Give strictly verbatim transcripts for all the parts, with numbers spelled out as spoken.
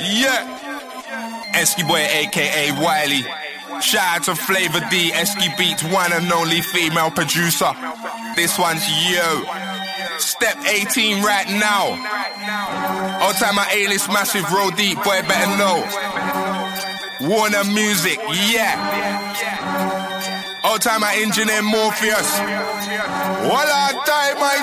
Yeah. Esky Boy, aka Wiley. Shout out to Flavor D, Esky Beats, one and only female producer. This one's you. Step eighteen right now. All time my A-list massive, roll deep, boy better know. Warner Music, yeah. All time my engineer Morpheus. Walla time my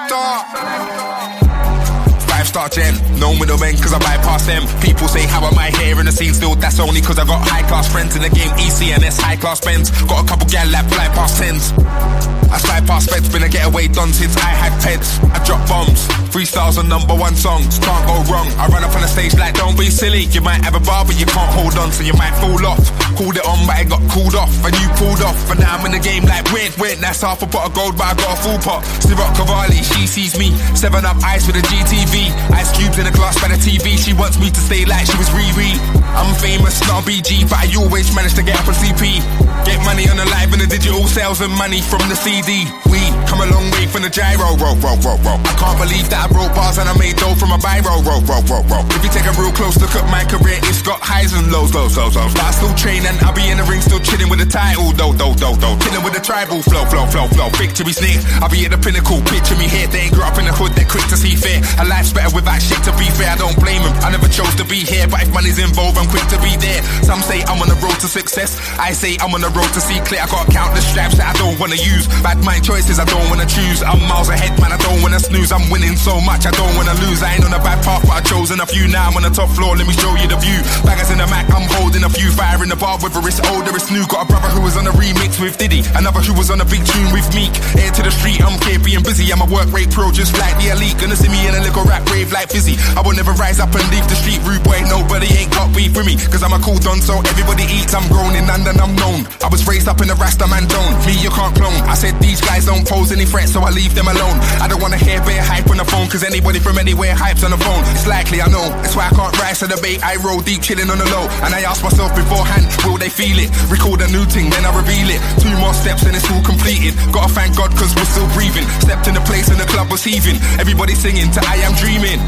selector. Five-star gem, no middlemen cause I bypass them. People say how am I here in the scene still, that's only cause I got high-class friends in the game. E C N S, high-class Benz. Got a couple gal that fly past tens. I slide past feds, been a getaway done since I had pets. I drop bombs, freestyles on number one songs, can't go wrong. I run up on the stage like don't be silly. You might have a bar but you can't hold on, so you might fall off. Called it on but it got cooled off, and you pulled off. And now I'm in the game like weird, weird. That's half a pot of gold but I got a full pot. Ciroc Cavalli, she sees me. Seven up ice with a G T V. Ice cubes in a glass by the T V. She wants me to stay like she was Riri. I'm famous, not a B G, but I always manage to get up on C P. Get money on the live and the digital sales and money from the C D. We come a long way from the gyro, roll, roll, roll, roll. I can't believe that I wrote bars and I made dough from a biro, roll, roll, roll, roll. If you take a real close look at my career, it's got highs and lows, lows, lows, lows. But I still train and I'll be in the ring still chilling with the title, though, though, though, though. Chilling with the tribal flow, flow, flow, flow. Victory snake, I'll be at the pinnacle, picture me here. They ain't grew up in the hood, they're quick to see fair. A life's better without shit, to be fair, I don't blame them. I never chose to be here, but if money's involved, I'm quick to be there. Some say I'm on the road to success, I say I'm on the road to see clear. I gotta count the straps that I don't wanna use. Bad mind choices I don't wanna choose. I'm miles ahead, man, I don't wanna snooze. I'm winning so much, I don't wanna lose. I ain't on a bad path, but I've chosen a few. Now I'm on the top floor, let me show you the view. Bangers in the Mac, I'm holding a few. Fire in the bar, whether it's old or it's new. Got a brother who was on a remix with Diddy, another who was on a big tune with Meek. Air to the street, I'm K B and busy. I'm a work rate pro, just like the elite. Gonna see me in a little rap rave like Fizzy. I will never rise up and leave the street. Rude boy, nobody ain't got beef with me, cause I'm a cool don, so everybody eats. I'm grown in London, I'm known. I was raised up in the Rasta man zone. Me, you can't clone. I said these guys don't pose any threats, so I leave them alone. I don't wanna hear bare hype on the phone, cause anybody from anywhere hypes on the phone. It's likely, I know, that's why I can't rise to the bait. I roll deep, chilling on the low, and I ask myself beforehand, will they feel it? Record a new thing, then I reveal it. Two more steps and it's all completed. Gotta thank God cause we're still breathing. Stepped in the place and the club was heaving. Everybody singing to I am dreaming.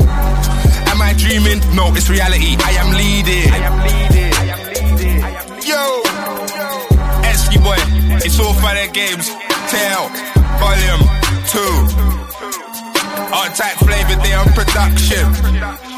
Am I dreaming? No, it's reality. I am leading. I am leading. I am leading. I am leading. Yo, Esky Boy, it's all for the games. Tell, volume two. All type Flavor Day on production.